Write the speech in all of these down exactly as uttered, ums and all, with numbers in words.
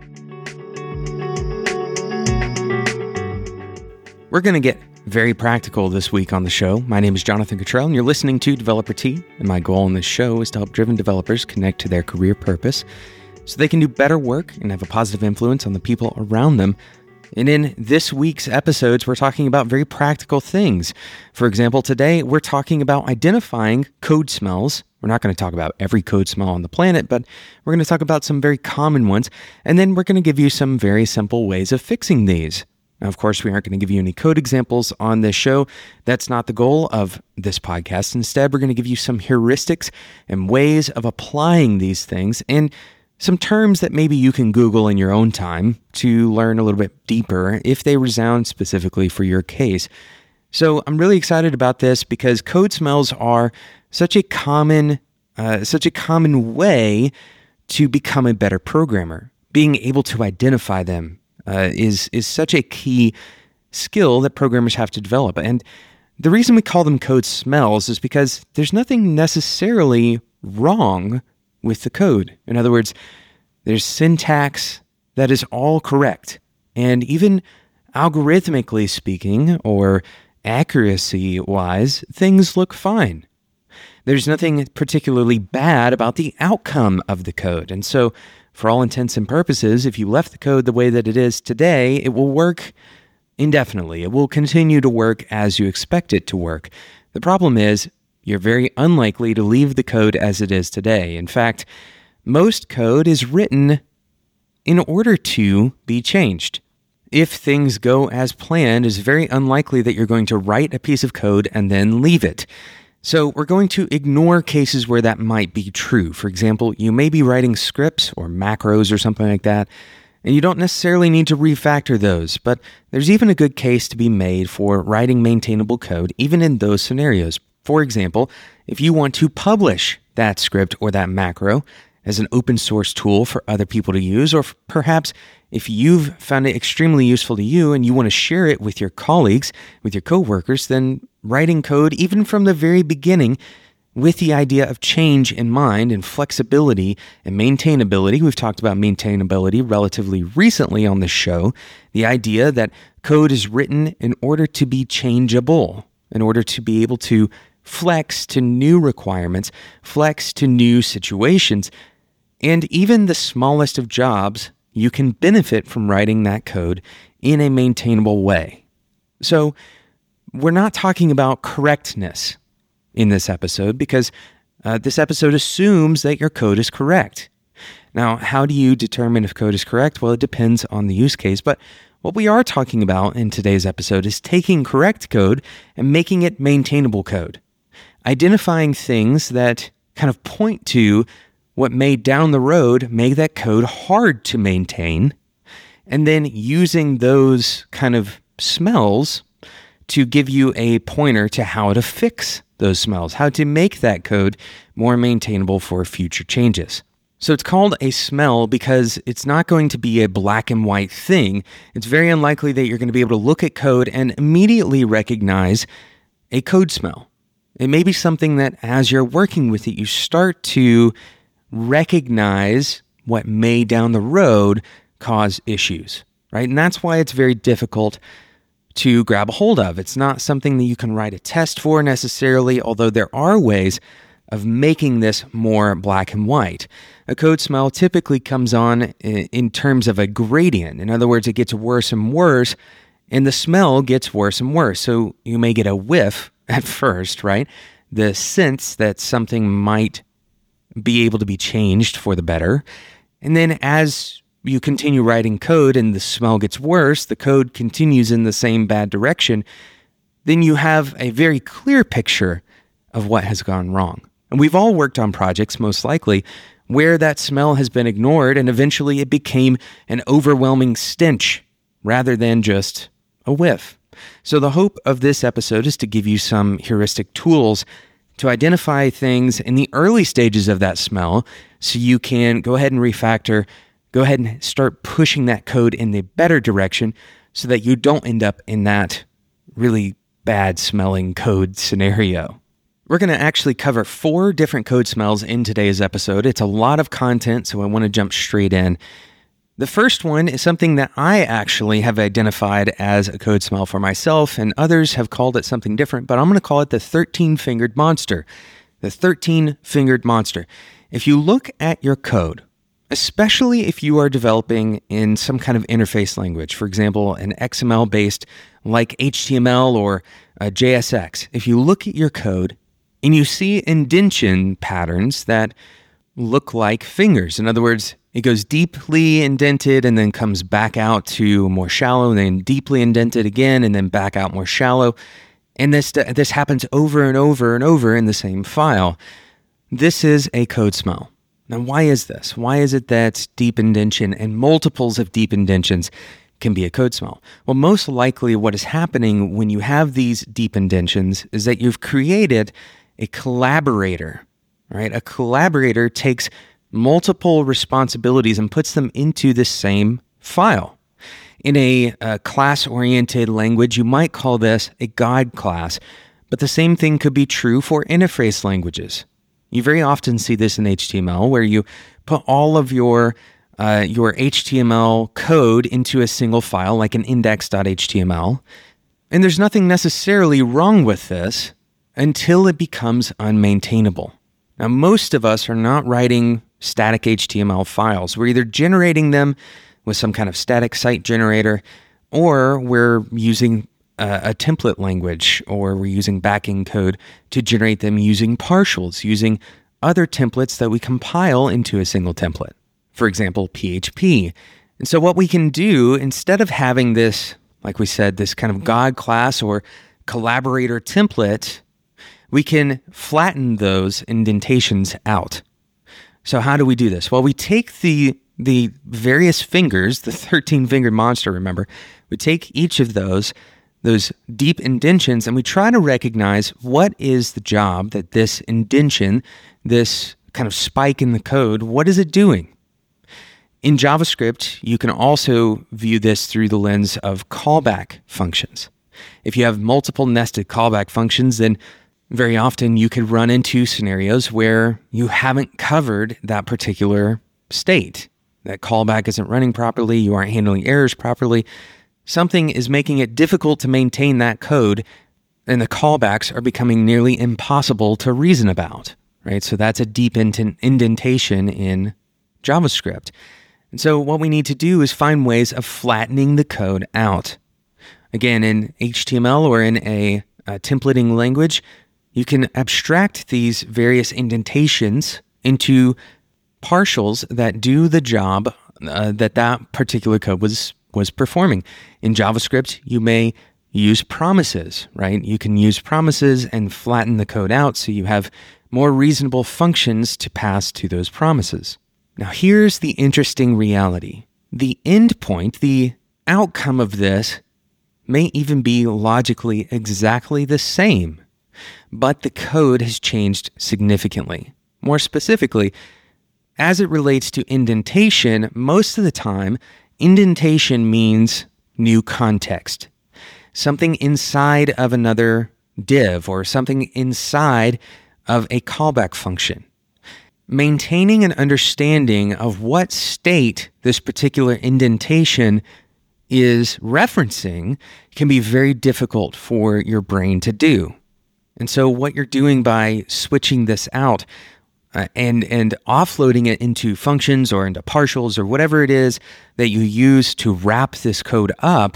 We're going to get very practical this week on the show. My name is Jonathan Cottrell, and you're listening to Developer Tea. And my goal on this show is to help driven developers connect to their career purpose so they can do better work and have a positive influence on the people around them. And in this week's episodes, we're talking about very practical things. For example, today we're talking about identifying code smells. We're not going to talk about every code smell on the planet, but we're going to talk about some very common ones. And then we're going to give you some very simple ways of fixing these. Now, of course, we aren't going to give you any code examples on this show. That's not the goal of this podcast. Instead, we're going to give you some heuristics and ways of applying these things and some terms that maybe you can Google in your own time to learn a little bit deeper if they resound specifically for your case. So I'm really excited about this because code smells are such a common, uh, such a common way to become a better programmer. Being able to identify them Uh, is is such a key skill that programmers have to develop. And the reason we call them code smells is because there's nothing necessarily wrong with the code. In other words, there's syntax that is all correct. And even algorithmically speaking, or accuracy-wise, things look fine. There's nothing particularly bad about the outcome of the code. And so for all intents and purposes, if you left the code the way that it is today, it will work indefinitely. It will continue to work as you expect it to work. The problem is, you're very unlikely to leave the code as it is today. In fact, most code is written in order to be changed. If things go as planned, it's very unlikely that you're going to write a piece of code and then leave it. So we're going to ignore cases where that might be true. For example, you may be writing scripts or macros or something like that, and you don't necessarily need to refactor those, but there's even a good case to be made for writing maintainable code, even in those scenarios. For example, if you want to publish that script or that macro as an open source tool for other people to use, or perhaps if you've found it extremely useful to you and you want to share it with your colleagues, with your coworkers, then writing code, even from the very beginning, with the idea of change in mind and flexibility and maintainability. We've talked about maintainability relatively recently on this show. The idea that code is written in order to be changeable, in order to be able to flex to new requirements, flex to new situations, and even the smallest of jobs, you can benefit from writing that code in a maintainable way. So we're not talking about correctness in this episode because uh, this episode assumes that your code is correct. Now, how do you determine if code is correct? Well, it depends on the use case, but what we are talking about in today's episode is taking correct code and making it maintainable code. Identifying things that kind of point to what may down the road make that code hard to maintain, and then using those kind of smells to give you a pointer to how to fix those smells, how to make that code more maintainable for future changes. So it's called a smell because it's not going to be a black and white thing. It's very unlikely that you're going to be able to look at code and immediately recognize a code smell. It may be something that as you're working with it, you start to recognize what may down the road cause issues, right? And that's why it's very difficult to grab a hold of. It's not something that you can write a test for necessarily, although there are ways of making this more black and white. A code smell typically comes on in terms of a gradient. In other words, it gets worse and worse, and the smell gets worse and worse. So you may get a whiff at first, right? The sense that something might be able to be changed for the better. And then as you continue writing code and the smell gets worse, the code continues in the same bad direction, then you have a very clear picture of what has gone wrong. And we've all worked on projects, most likely, where that smell has been ignored and eventually it became an overwhelming stench rather than just a whiff. So the hope of this episode is to give you some heuristic tools to identify things in the early stages of that smell so you can go ahead and refactor, go ahead and start pushing that code in the better direction so that you don't end up in that really bad smelling code scenario. We're going to actually cover four different code smells in today's episode. It's a lot of content, so I want to jump straight in. The first one is something that I actually have identified as a code smell for myself, and others have called it something different, but I'm going to call it the thirteen-fingered monster. The thirteen-fingered monster. If you look at your code, especially if you are developing in some kind of interface language, for example, an X M L-based like H T M L or uh, J S X, if you look at your code and you see indentation patterns that look like fingers, in other words, it goes deeply indented and then comes back out to more shallow, and then deeply indented again and then back out more shallow. And this this happens over and over and over in the same file. This is a code smell. Now, why is this? Why is it that deep indentation and multiples of deep indentions can be a code smell? Well, most likely what is happening when you have these deep indentions is that you've created a collaborator, right? A collaborator takes multiple responsibilities and puts them into the same file. In a, a class-oriented language, you might call this a guide class, but the same thing could be true for interface languages. You very often see this in H T M L, where you put all of your uh, your H T M L code into a single file, like an index dot H T M L, and there's nothing necessarily wrong with this until it becomes unmaintainable. Now, most of us are not writing static H T M L files. We're either generating them with some kind of static site generator, or we're using a, a template language, or we're using backing code to generate them using partials, using other templates that we compile into a single template. For example, P H P. And so what we can do, instead of having this, like we said, this kind of God class or collaborator template, we can flatten those indentations out. So how do we do this? Well, we take the the various fingers, the thirteen-fingered monster, remember, we take each of those, those deep indentions, and we try to recognize what is the job that this indention, this kind of spike in the code, what is it doing? In JavaScript, you can also view this through the lens of callback functions. If you have multiple nested callback functions, then very often you could run into scenarios where you haven't covered that particular state. That callback isn't running properly, you aren't handling errors properly. Something is making it difficult to maintain that code, and the callbacks are becoming nearly impossible to reason about, right? So that's a deep indentation in JavaScript. And so what we need to do is find ways of flattening the code out. Again, in H T M L or in a, a templating language, you can abstract these various indentations into partials that do the job uh, that that particular code was was performing. In JavaScript, you may use promises, right? You can use promises and flatten the code out so you have more reasonable functions to pass to those promises. Now, here's the interesting reality. The endpoint, the outcome of this, may even be logically exactly the same, but the code has changed significantly. More specifically, as it relates to indentation, most of the time, indentation means new context. Something inside of another div or something inside of a callback function. Maintaining an understanding of what state this particular indentation is referencing can be very difficult for your brain to do. And so what you're doing by switching this out uh, and, and offloading it into functions or into partials or whatever it is that you use to wrap this code up,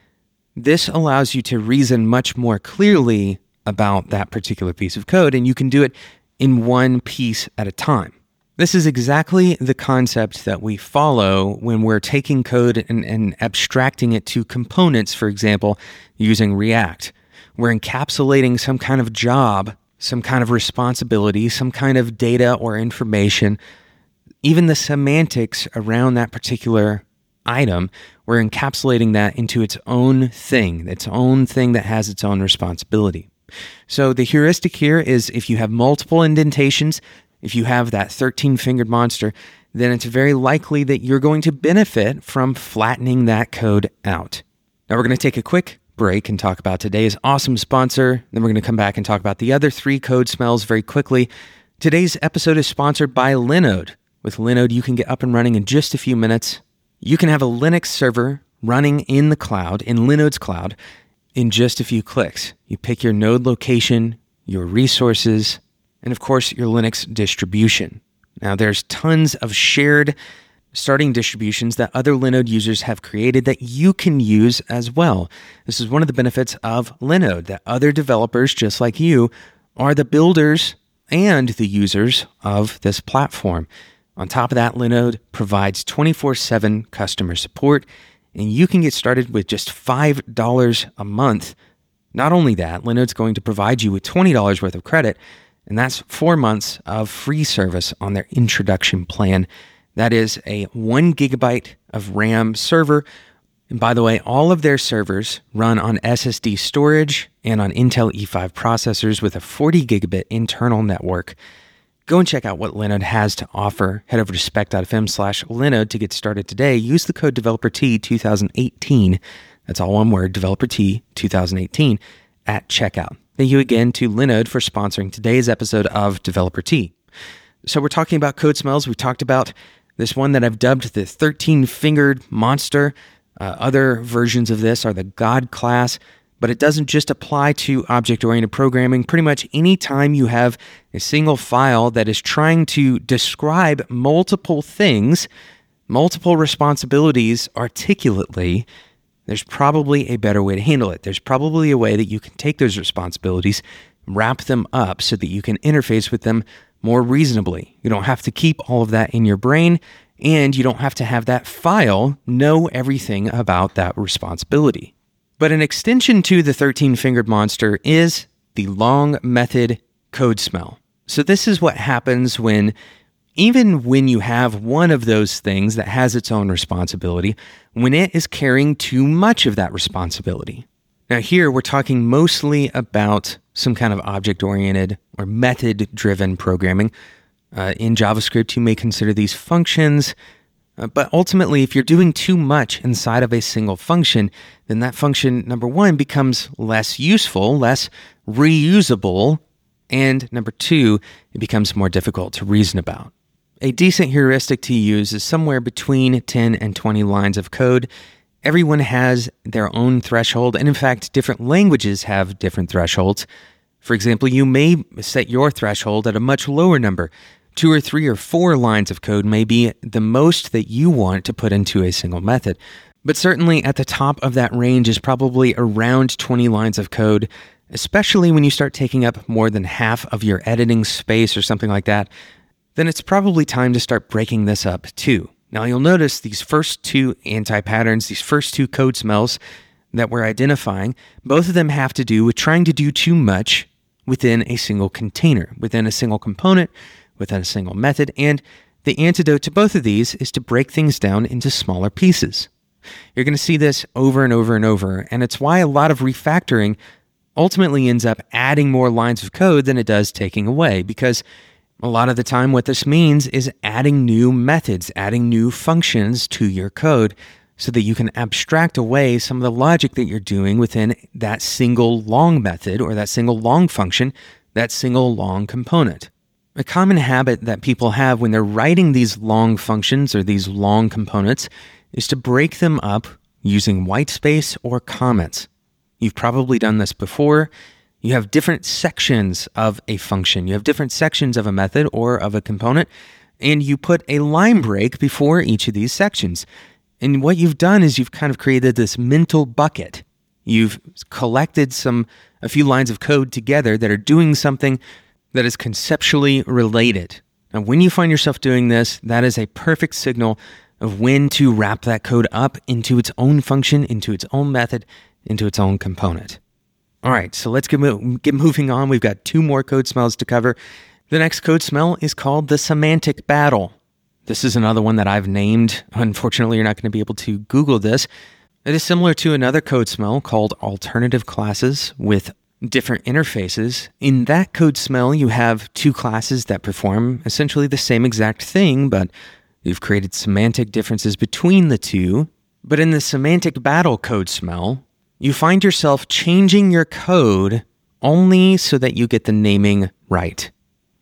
this allows you to reason much more clearly about that particular piece of code, and you can do it in one piece at a time. This is exactly the concept that we follow when we're taking code and, and abstracting it to components, for example, using React. We're encapsulating some kind of job, some kind of responsibility, some kind of data or information, even the semantics around that particular item, we're encapsulating that into its own thing, its own thing that has its own responsibility. So the heuristic here is if you have multiple indentations, if you have that thirteen-fingered monster, then it's very likely that you're going to benefit from flattening that code out. Now we're going to take a quick break and talk about today's awesome sponsor. Then we're going to come back and talk about the other three code smells very quickly. Today's episode is sponsored by Linode. With Linode, you can get up and running in just a few minutes. You can have a Linux server running in the cloud, in Linode's cloud, in just a few clicks. You pick your node location, your resources, and of course, your Linux distribution. Now, there's tons of shared starting distributions that other Linode users have created that you can use as well. This is one of the benefits of Linode, that other developers just like you are the builders and the users of this platform. On top of that, Linode provides twenty-four seven customer support, and you can get started with just five dollars a month. Not only that, Linode's going to provide you with twenty dollars worth of credit, and that's four months of free service on their introduction plan. That is a one gigabyte of RAM server. And by the way, all of their servers run on S S D storage and on Intel E five processors with a forty gigabit internal network. Go and check out what Linode has to offer. Head over to spec.fm slash Linode to get started today. Use the code DeveloperT twenty eighteen. That's all one word, DeveloperT twenty eighteen at checkout. Thank you again to Linode for sponsoring today's episode of DeveloperT. So we're talking about code smells. We talked about this one that I've dubbed the thirteen-fingered monster. Uh, other versions of this are the God class, but it doesn't just apply to object-oriented programming. Pretty much any time you have a single file that is trying to describe multiple things, multiple responsibilities articulately, there's probably a better way to handle it. There's probably a way that you can take those responsibilities, wrap them up so that you can interface with them more reasonably. You don't have to keep all of that in your brain, and you don't have to have that file know everything about that responsibility. But an extension to the thirteen-fingered monster is the long method code smell. So this is what happens when, even when you have one of those things that has its own responsibility, when it is carrying too much of that responsibility. Now here, we're talking mostly about some kind of object-oriented or method-driven programming. Uh, in JavaScript, you may consider these functions. Uh, but ultimately, if you're doing too much inside of a single function, then that function, number one, becomes less useful, less reusable, and number two, it becomes more difficult to reason about. A decent heuristic to use is somewhere between ten and twenty lines of code. Everyone has their own threshold, and in fact, different languages have different thresholds. For example, you may set your threshold at a much lower number. Two or three or four lines of code may be the most that you want to put into a single method. But certainly at the top of that range is probably around twenty lines of code, especially when you start taking up more than half of your editing space or something like that. Then it's probably time to start breaking this up too. Now you'll notice these first two anti-patterns, these first two code smells that we're identifying, both of them have to do with trying to do too much within a single container, within a single component, within a single method, and the antidote to both of these is to break things down into smaller pieces. You're going to see this over and over and over, and it's why a lot of refactoring ultimately ends up adding more lines of code than it does taking away, because a lot of the time what this means is adding new methods, adding new functions to your code so that you can abstract away some of the logic that you're doing within that single long method or that single long function, that single long component. A common habit that people have when they're writing these long functions or these long components is to break them up using whitespace or comments. You've probably done this before. You have different sections of a function. You have different sections of a method or of a component, and you put a line break before each of these sections. And what you've done is you've kind of created this mental bucket. You've collected some a few lines of code together that are doing something that is conceptually related. Now, when you find yourself doing this, that is a perfect signal of when to wrap that code up into its own function, into its own method, into its own component. All right, so let's get, mo- get moving on. We've got two more code smells to cover. The next code smell is called the semantic battle. This is another one that I've named. Unfortunately, you're not going to be able to Google this. It is similar to another code smell called alternative classes with different interfaces. In that code smell, you have two classes that perform essentially the same exact thing, but you've created semantic differences between the two. But in the semantic battle code smell, you find yourself changing your code only so that you get the naming right.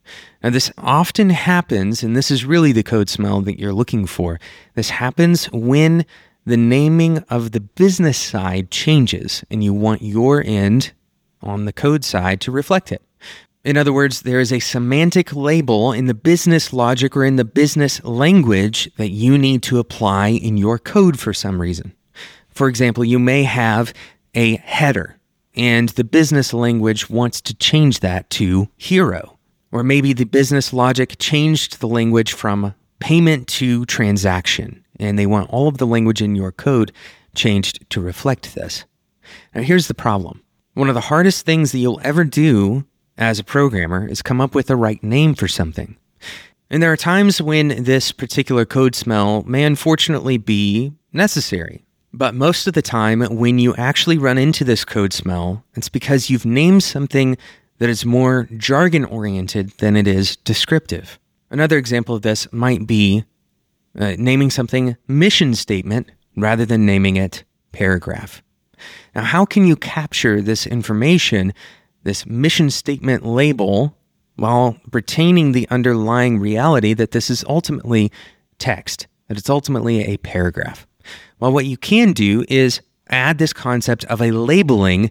Now, this often happens, and this is really the code smell that you're looking for. This happens when the naming of the business side changes, and you want your end on the code side to reflect it. In other words, there is a semantic label in the business logic or in the business language that you need to apply in your code for some reason. For example, you may have a header, and the business language wants to change that to hero. Or maybe the business logic changed the language from payment to transaction, and they want all of the language in your code changed to reflect this. Now, here's the problem. One of the hardest things that you'll ever do as a programmer is come up with the right name for something. And there are times when this particular code smell may unfortunately be necessary. But most of the time, when you actually run into this code smell, it's because you've named something that is more jargon-oriented than it is descriptive. Another example of this might be uh, naming something mission statement rather than naming it paragraph. Now, how can you capture this information, this mission statement label, while retaining the underlying reality that this is ultimately text, that it's ultimately a paragraph? Well, what you can do is add this concept of a labeling,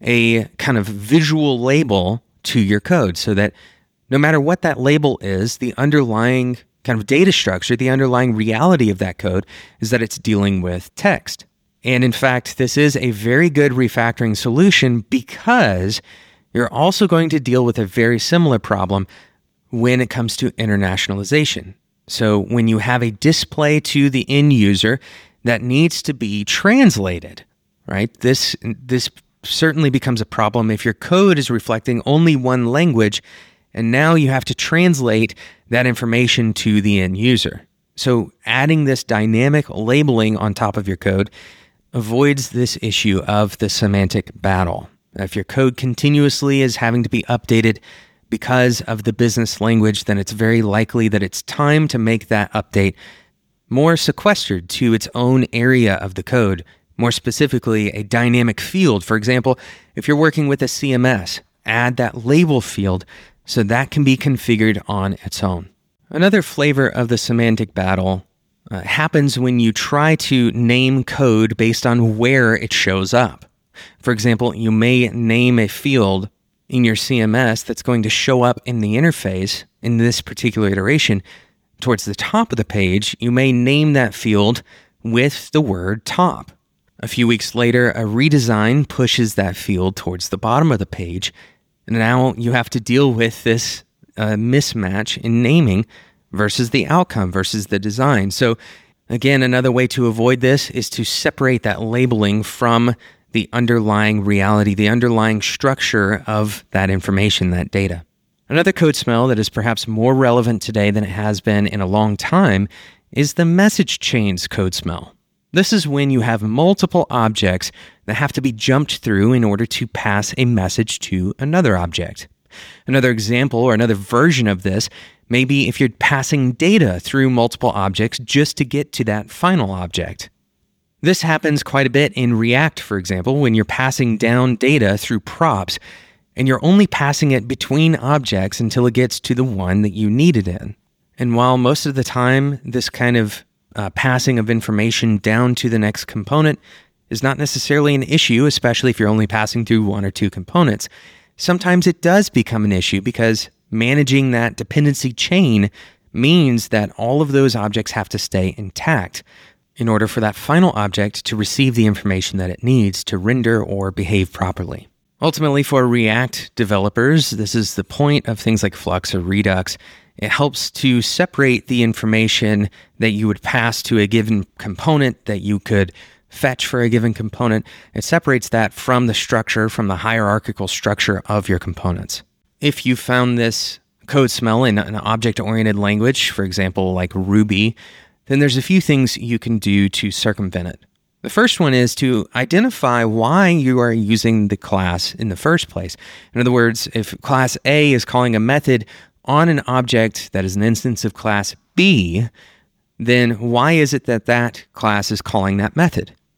a kind of visual label to your code so that no matter what that label is, the underlying kind of data structure, the underlying reality of that code is that it's dealing with text. And in fact, this is a very good refactoring solution because you're also going to deal with a very similar problem when it comes to internationalization. So when you have a display to the end user that needs to be translated, right? This this certainly becomes a problem if your code is reflecting only one language, and now you have to translate that information to the end user. So adding this dynamic labeling on top of your code avoids this issue of the semantic battle. If your code continuously is having to be updated because of the business language, then it's very likely that it's time to make that update more sequestered to its own area of the code. More specifically, a dynamic field. For example, if you're working with a C M S, add that label field so that can be configured on its own. Another flavor of the semantic battle uh, happens when you try to name code based on where it shows up. For example, you may name a field in your C M S that's going to show up in the interface in this particular iteration. Towards the top of the page, you may name that field with the word top. A few weeks later, a redesign pushes that field towards the bottom of the page, and now you have to deal with this uh, mismatch in naming versus the outcome versus the design. So again, another way to avoid this is to separate that labeling from the underlying reality, the underlying structure of that information, that data. Another code smell that is perhaps more relevant today than it has been in a long time is the message chains code smell. This is when you have multiple objects that have to be jumped through in order to pass a message to another object. Another example or another version of this may be if you're passing data through multiple objects just to get to that final object. This happens quite a bit in React, for example, when you're passing down data through props and you're only passing it between objects until it gets to the one that you need it in. And while most of the time this kind of Uh, passing of information down to the next component is not necessarily an issue, especially if you're only passing through one or two components. Sometimes it does become an issue because managing that dependency chain means that all of those objects have to stay intact in order for that final object to receive the information that it needs to render or behave properly. Ultimately, for React developers, this is the point of things like Flux or Redux. It helps to separate the information that you would pass to a given component that you could fetch for a given component. It separates that from the structure, from the hierarchical structure of your components. If you found this code smell in an object-oriented language, for example, like Ruby, then there's a few things you can do to circumvent it. The first one is to identify why you are using the class in the first place. In other words, if class A is calling a method on an object that is an instance of class B, then why is it that that class is calling that method?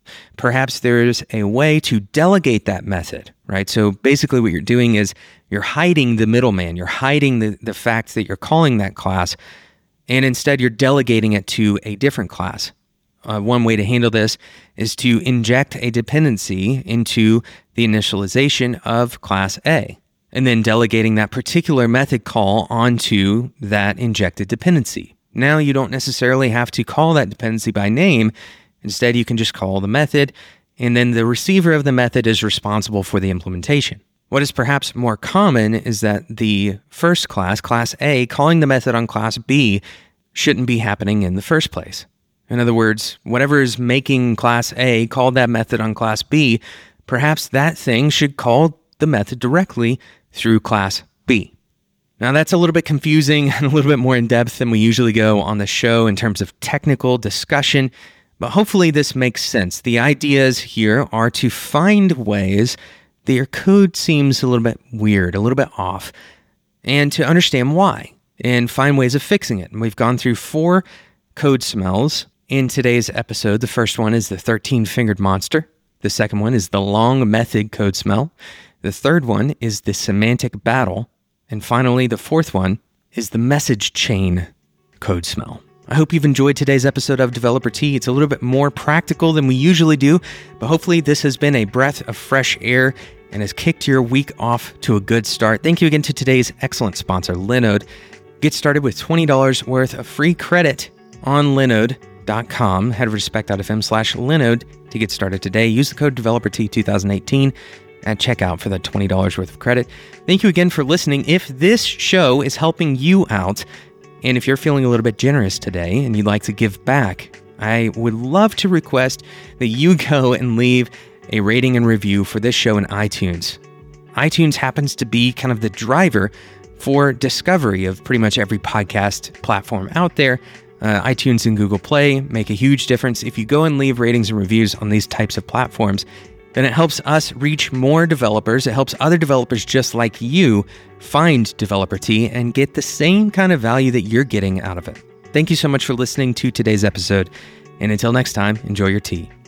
Perhaps there's a way to delegate that method, right? So basically what you're doing is you're hiding the middleman. You're hiding the, the fact that you're calling that class, and instead you're delegating it to a different class. Uh, one way to handle this is to inject a dependency into the initialization of class A, and then delegating that particular method call onto that injected dependency. Now you don't necessarily have to call that dependency by name. Instead, you can just call the method, and then the receiver of the method is responsible for the implementation. What is perhaps more common is that the first class, class A, calling the method on class B shouldn't be happening in the first place. In other words, whatever is making class A call that method on class B, perhaps that thing should call the method directly through class B. Now that's a little bit confusing and a little bit more in depth than we usually go on the show in terms of technical discussion, but hopefully this makes sense. The ideas here are to find ways that your code seems a little bit weird, a little bit off, and to understand why and find ways of fixing it. And we've gone through four code smells in today's episode. The first one is the thirteen-fingered monster. The second one is the long method code smell. The third one is the semantic battle. And finally, the fourth one is the message chain code smell. I hope you've enjoyed today's episode of Developer Tea. It's a little bit more practical than we usually do, but hopefully this has been a breath of fresh air and has kicked your week off to a good start. Thank you again to today's excellent sponsor, Linode. Get started with twenty dollars worth of free credit on Linode dot com. Head over to spec.fm slash Linode to get started today. Use the code Developer Tea twenty eighteen at checkout for that twenty dollars worth of credit. Thank you again for listening. If this show is helping you out, and if you're feeling a little bit generous today and you'd like to give back, I would love to request that you go and leave a rating and review for this show in iTunes. iTunes happens to be kind of the driver for discovery of pretty much every podcast platform out there. Uh, iTunes and Google Play make a huge difference. If you go and leave ratings and reviews on these types of platforms, then it helps us reach more developers. It helps other developers just like you find Developer Tea and get the same kind of value that you're getting out of it. Thank you so much for listening to today's episode. And until next time, enjoy your tea.